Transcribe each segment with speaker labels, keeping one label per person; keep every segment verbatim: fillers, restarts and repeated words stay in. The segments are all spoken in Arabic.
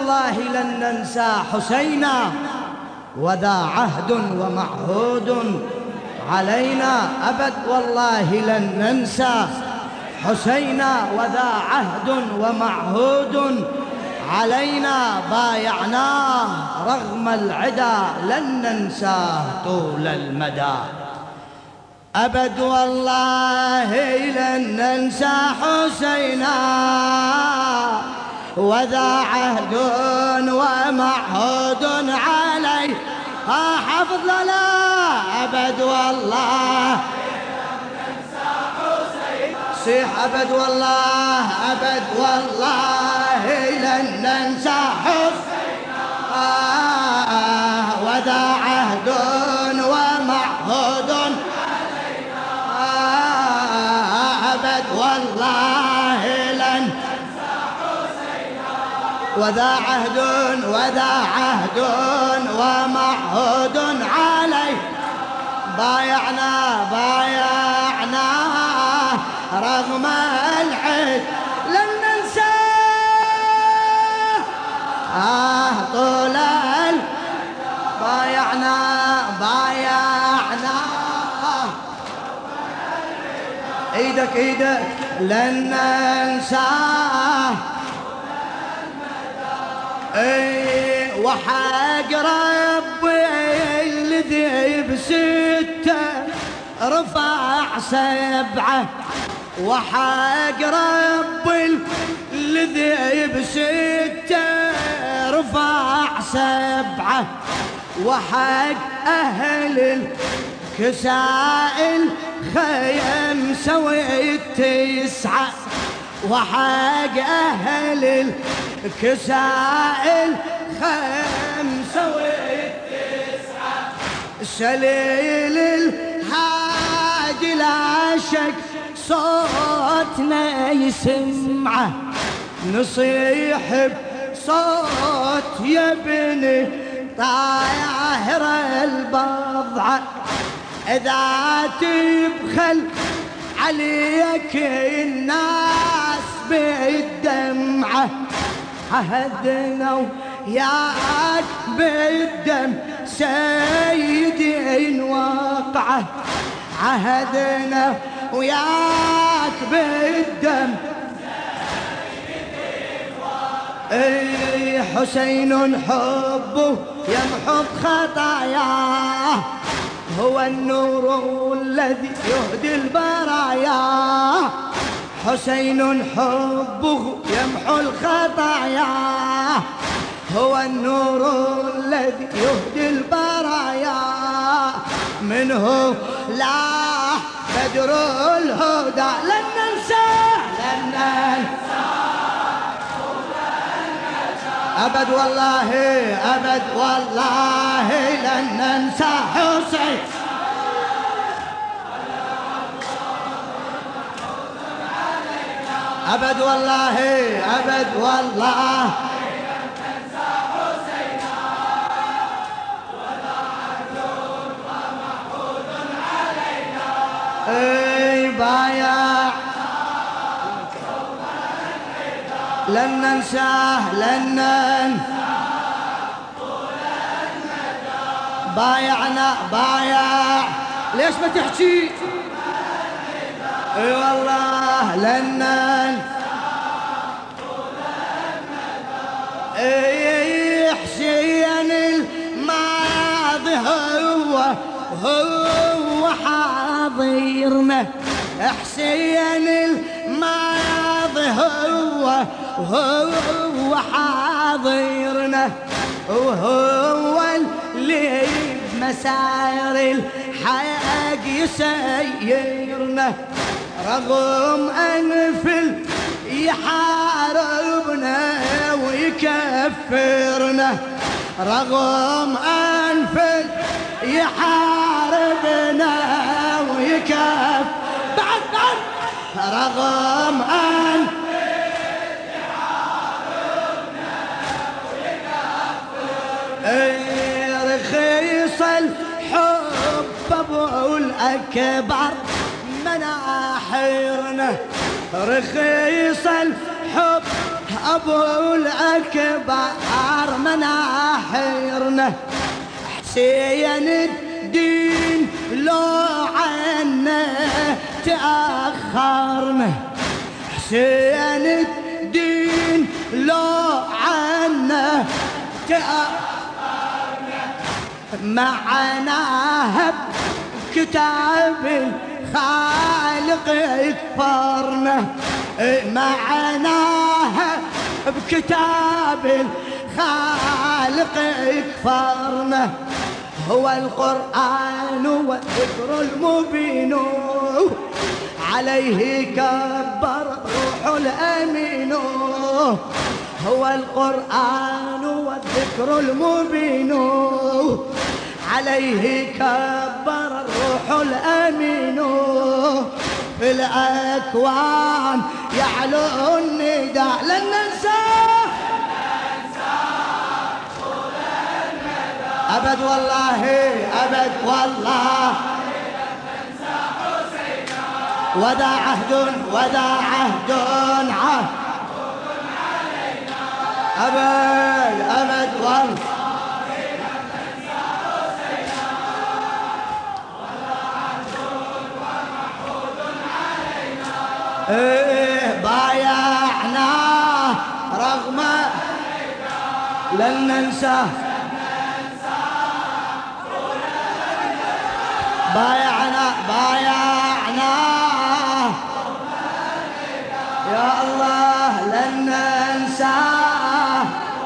Speaker 1: والله لن ننسى حسينا وذا عهد ومعهود علينا. أبد والله لن ننسى حسينا وذا عهد ومعهود علينا. بايعناه رغم العدا لن ننساه طول المدى. أبد والله لن ننسى حسينا وذا عهد ومعهود عليه. ها حفظ لنا أبد والله صيح أبد والله أبد والله لن ننسى حسينا آه وذا عهد ومعهود علينا. آه أبد والله لن ننسى حسينا وذا عهد وذا عهد ومعهود علينا. بايعنا بايعنا رغم العهد لن ننسى آه طول بايعنا بايعنا ايدك ايدك لن ننسى اي وحق ربي الذي بسته رفع سبعه. وحق ربي الذي بسته رفع سبعه. وحق أهل الكسائل خيم سويت تسعة. وحق أهل الكسائل خيم سويت تسعة. سليل الهادي لا شك صوتنا يسمعه. نصيح بصوت يا ابني طاهر البضعة. إذا تبخل عليك الناس بالدمعة. عهدنا وياك بالدم سيدي وقعه. عهدنا وياك بالدم اي حسين حبه يمحو خطاياه. هو النور الذي يهدي البرايا. حسين حبه يمحو الخطايا. هو النور الذي يهدي البرايا. منه لا بدر الهدى لن ننساه لن ننساه أبد والله أبد والله لن ننسى حسين. أبد والله أبد والله لن ننسى حسينا وذا عهد ومعهود علينا. اي بايع لن ننساه لن ننساه طول المدى. بايعنا بايع ليش ما تحكي اي والله لن ننساه طول المدى. اي حسين الماضي هو هو حاضرنا. حسين الماضي هو وهو حاضرنا. وهو اللي بمسار الحق يسيرنا. رغم أنف يحاربنا ويكفرنا. رغم أنف يحاربنا ويكفر بعد بعد. رغم أنف رخيص الحب ابو الاكبر مناحرنا. رخيص الحب ابو الاكبر مناحرنا حسين الدين لو عنا تأخرنا حسين الدين لو عنا تأخرنا معناها بكتاب الخالق يكفرنا معناها بكتاب الخالق يكفرنا هو القرآن والذكر المبين عليه كبر روح الأمين هو القرآن والذكر المبين عليه كبر الروح الأمين في الأكوان يعلو النداء لن ننساه أبد والله أبد والله وذا عهد وذا عهد عهد أبد أبد والله إيه بايعناه رغم لن ننساه بايعنا بايعنا يا الله لن ننساه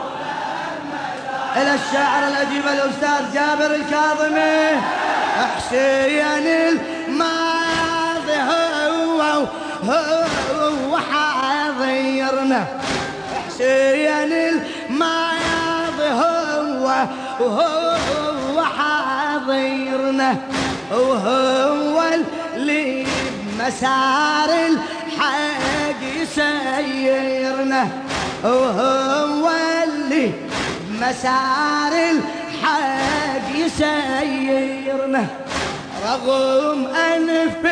Speaker 1: إلى الشاعر الأديب الأستاذ جابر الكاظمي حسين الماضي هو هو حاضرنا حسين الماضي هو هو حاضرنا وهو اللي بمسار الحق يسيرنا وهو اللي بمسار الحق يسيرنا رغم أنف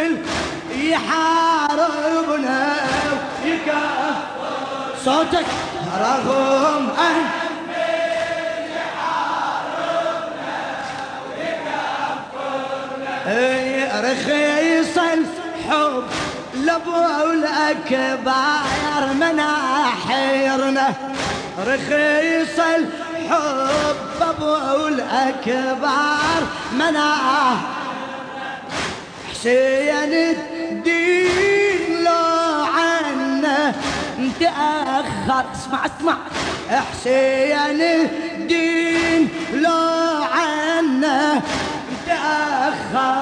Speaker 1: يحاربنا ويكافر صوتك رغم أنف رخيص الحب لابو الاكبر مناحرنا رخيص الحب ابو الاكبر مناحرنا حسين الدين لو عنا تأخر اسمع اسمع حسين الدين لو عنا تأخر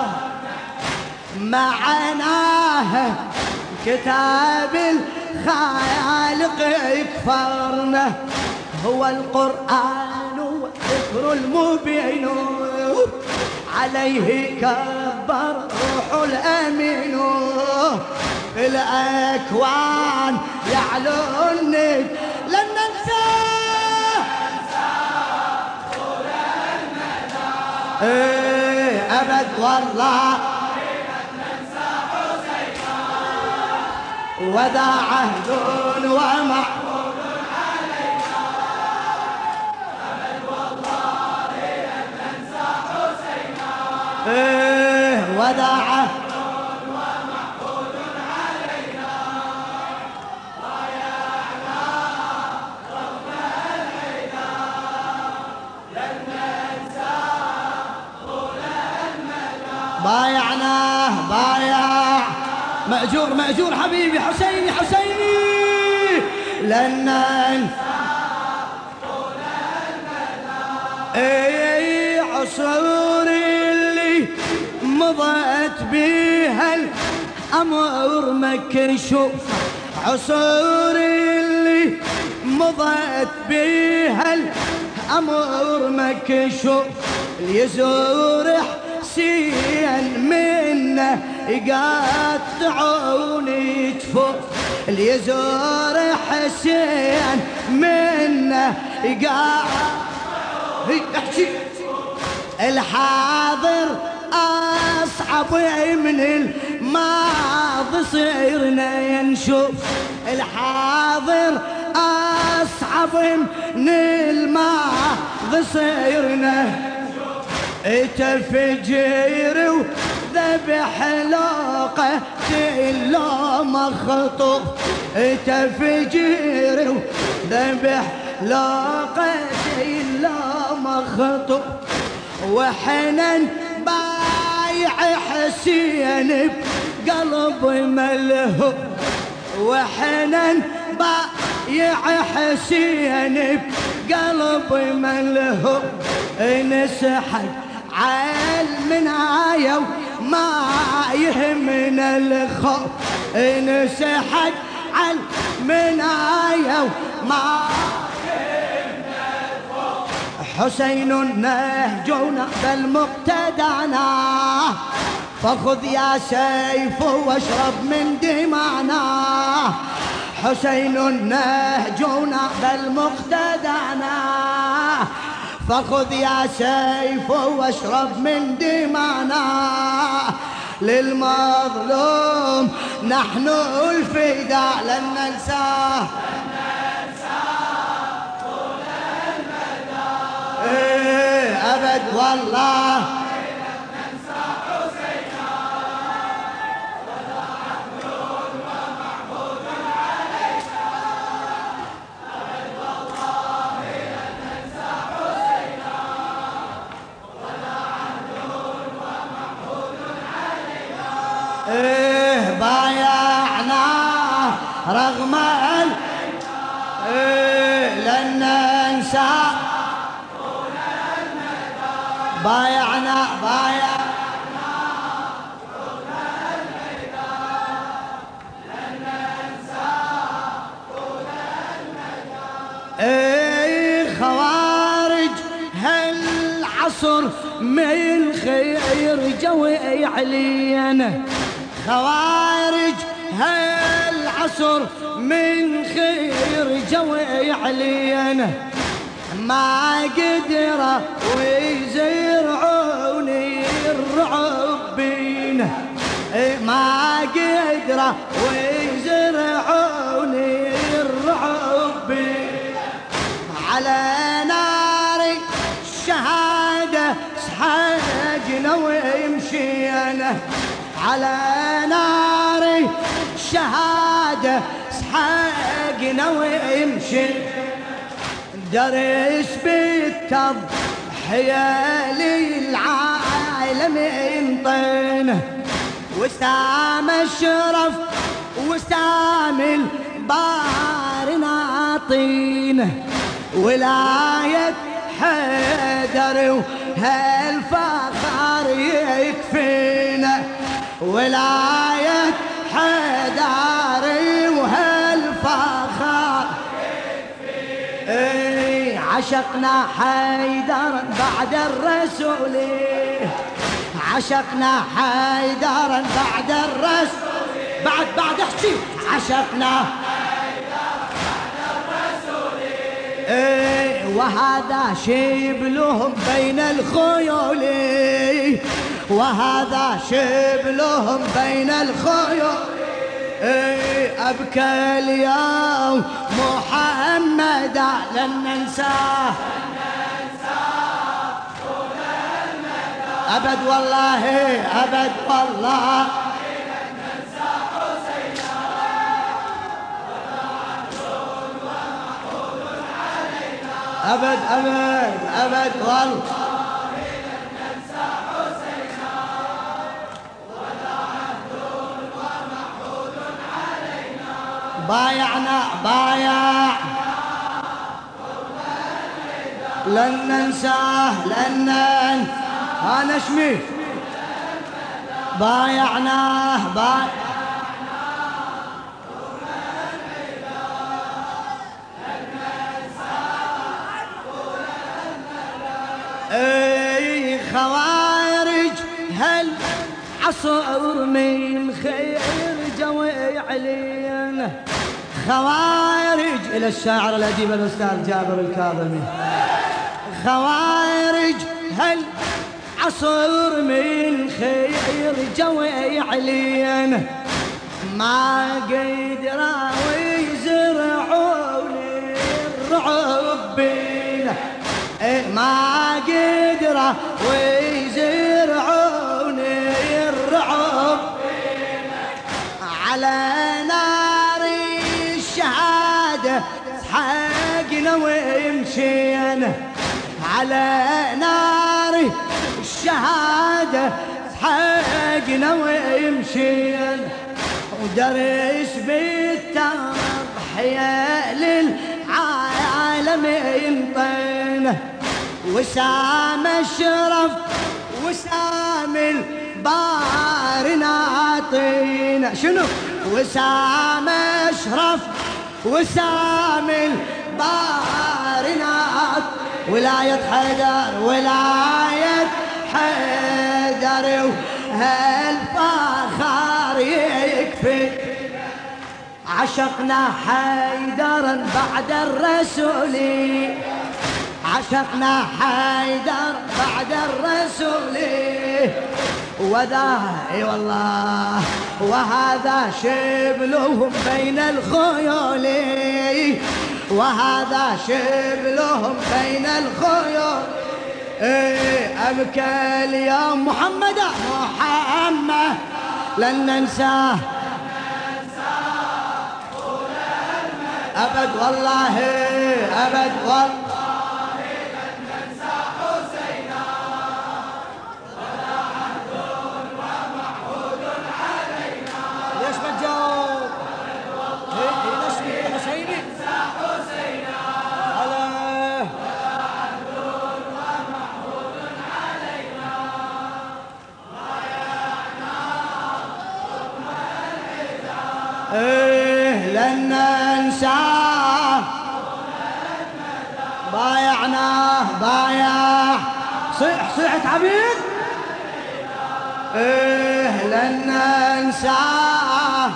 Speaker 1: معناه كتاب الخالق يكفرنا هو القرآن والذكر المبين عليه كبر روح الأمين في الأكوان يعلو الند لن ننساه ايه أبد والله وذا عهد ومعهود علينا أبد والله لن ننسى حسينا إيه وذا عهد ومعهود علينا بايعنا رغم العدا لن ننسى طول المدى بايعناه بايع مأجور مأجور حبيبي حسيني حسيني لن ننسى طول المدى اي عصور اللي مضت بيها الأمر مكشوف عصور اللي مضت بيها الأمر مكشوف يزور حسين منه يقطعون يجفوف اللي يزور حسين منه يقطعون احكي الحاضر أصعب من الماضي صيرنا ينشوف الحاضر أصعب من الماضي صيرنا تفجير وذبح لوقة إلا مخطوف تفجير وذبح لوقة إلا مخطوف وحنن بايع حسين بقلب ملهوف وحنن بايع حسين بقلب ملهوف نسحب عالمنايا وما يهمنا الخوف نسحب عالمنايا وما يهمنا الخوف حسين نهجنا بل مقتدعنا فخذ يا سيف واشرب من دمعنا حسين نهجنا بل مقتدعنا فخذ يا سيف واشرب من دمعنا للمظلوم نحن الفداء لن ننساه طول المدى إيه أبد والله لن ننسى حسينا ولا عدل ومعبود علينا أبد والله لن ننسى حسينا ولا عدل ومعبود علينا إيه بايعنا رغم ال إيه لن ننسى بايعنا بايعنا طول الميدان لن ننسى طول الميدان اي خوارج هالعصر من خير جوي علينا خوارج هالعصر من خير جوي علينا ما قدروا ويزرعوني الرعب بينا ما قدروا ويزرعوني الرعب بينا على نار الشهادة سحاجنا ويمشينا على نار الشهادة سحاجنا ويمشينا درس بالتضحية للعالم ينطينا وسام الشرف وسام البار ناطينا ولاية حيدر وهالفخر يكفينا ولاية حيدر وهالفخر اي عشقنا حيدر بعد الرسول عشقنا حيدر بعد الرسول بعد بعد احكي عشقنا حيدر بعد الرسول اي وهذا شبلهم بين الخيول وهذا شبلهم بين الخيول اي ابكى اليوم محمد لن ننساه طول المدى ابد والله ابد والله لن ننسى حسينا ولا عدل ومعبود علينا ابد ابد ابد والله بايعنا بايع لن ننساه لن ننساه انا شمي بايعناه بايعنا اي خوارج هل عصر من خير جوي علينا خوارج إلى الشاعر الأديب الأستاذ جابر الكاظمي خوارج هل عصر من خير جوي علينا ما قدروا يزرعوني الصعب بينا ما قدروا ويزرعون الرعب على نار الشهادة حقنا ومشينا على نار الشهادة حقنا ومشينا ودرس بالتضحية للعالم ينطينا وسام الشرف وسام البار ناطينا شنو وسام الشرف وسام البار ناط ولاية حيدر ولاية حيدر وهالفخر يكفي عشقنا حيدرا بعد الرسول عشقنا حيدر بعد الرسول وذا اي والله وهذا شبلهم بين الخيول وهذا شبلهم بين الخيول ايه ابكى اليوم محمد محمد لن ننساه ابد والله ابد والله ايه لن ننساه بايعناه بايع صيح صيحة عبيد ايه لن ننساه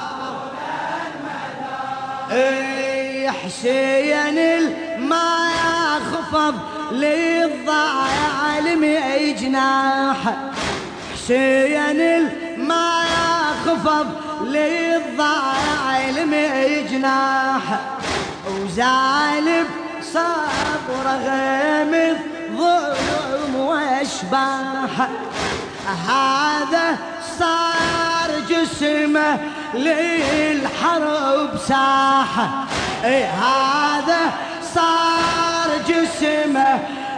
Speaker 1: ايه حسين ما يخفض للظالم جناح حسين ما يخفض للظالم جناح وزالب صبر غامض ظلم واشباح هذا صار جسمه للحرب ساحة اي هذا صار جسمه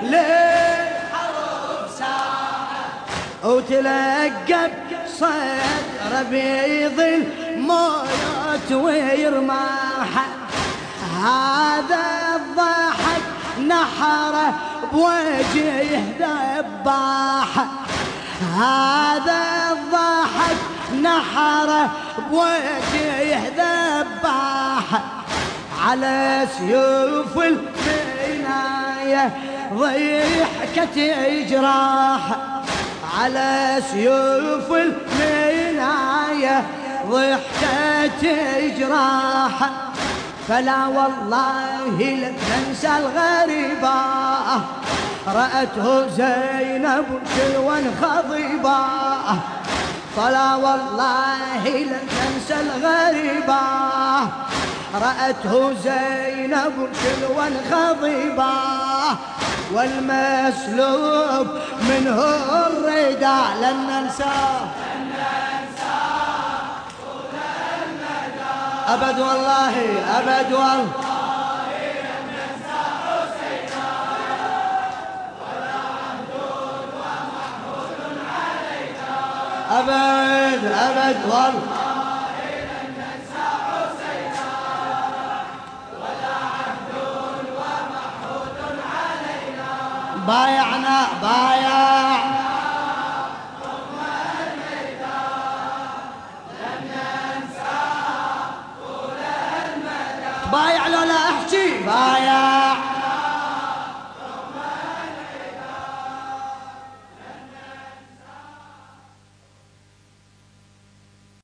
Speaker 1: للحرب ساحة وتلقب صدر بيض الموت ويرماح هذا الضحك نحره بوجهه ذباح هذا الضحك نحره بوجهه ذباح على سيوف البناية ضحكة جراح على سيوف المناية ضحكة جراح فلا والله لن ننسى الغريبة رأته زينب شلوا خضيبة فلا والله لن ننسى الغريبة رأته زينب شلوا خضيبة والمسلوب منه الرداء لن ننساه أبد والله أبد والله لن ننسى حسينا ولا عبد ومحمود علينا أبد أبد والله لن ننسى حسينا ولا عبد ومحمود علينا بايعنا بايع